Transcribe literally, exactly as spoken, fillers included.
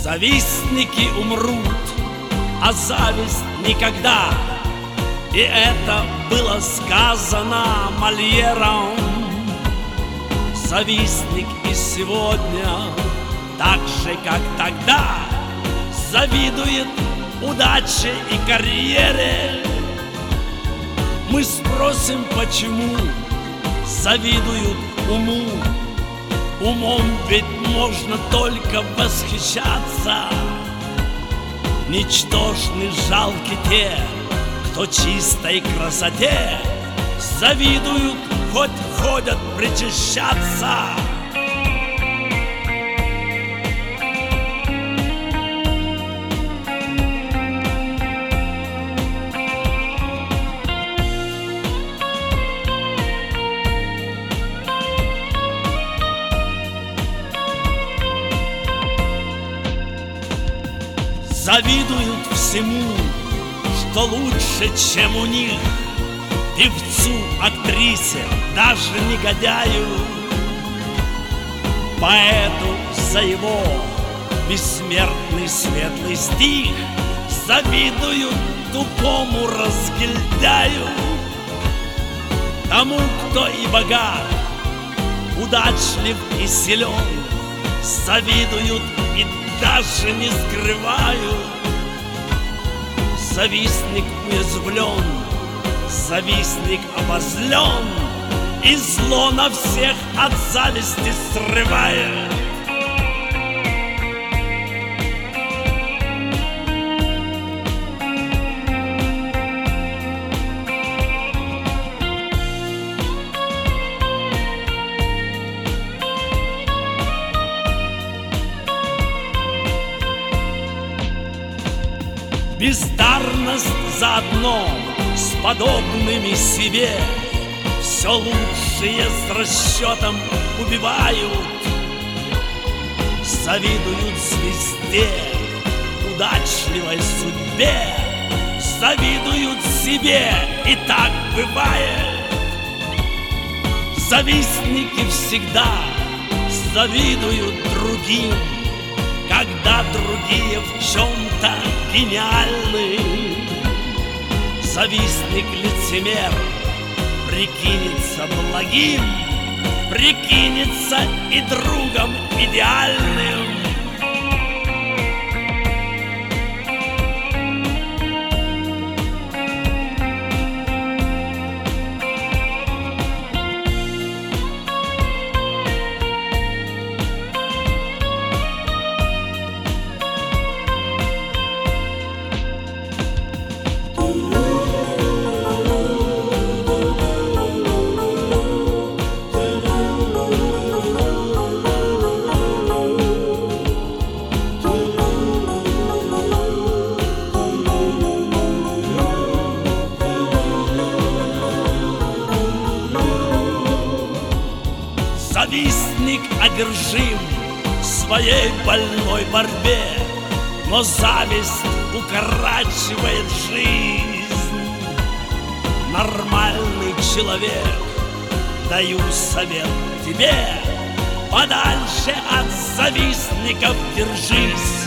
Завистники умрут, а зависть никогда. И это было сказано Мольером. Завистник и сегодня, так же, как тогда, завидует удаче и карьере. Мы спросим, почему завидуют уму. Умом ведь можно только восхищаться. Ничтожны, жалки те, кто чистой красоте завидуют, хоть ходят причащаться. Завидуют всему, что лучше, чем у них. Певцу, актрисе, даже негодяю, поэту за его бессмертный светлый стих завидуют тупому разгильдяю. Тому, кто и богат, удачлив и силен, завидуют и даже не скрывают. Завистник уязвлен, завистник обозлен, и зло на всех от зависти срывает. Бездарность заодно с подобными себе. Все лучшее с расчетом убивают. Завидуют звезде, удачливой судьбе, завидуют себе, и так бывает. Завистники всегда завидуют другим, когда другие в чем-то гениальны. Завистник-лицемер прикинется благим, прикинется и другом идеальным. Завистник одержим своей больной борьбе, но зависть укорачивает жизнь. Нормальный человек, даю совет тебе, подальше от завистников держись.